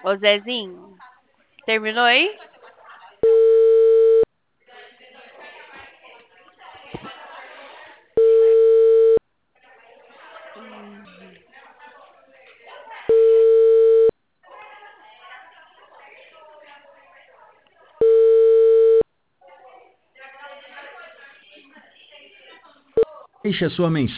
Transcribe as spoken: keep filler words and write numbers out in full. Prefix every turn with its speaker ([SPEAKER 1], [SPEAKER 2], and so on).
[SPEAKER 1] Ô Zezinho, terminou aí?
[SPEAKER 2] Deixe a sua mensagem.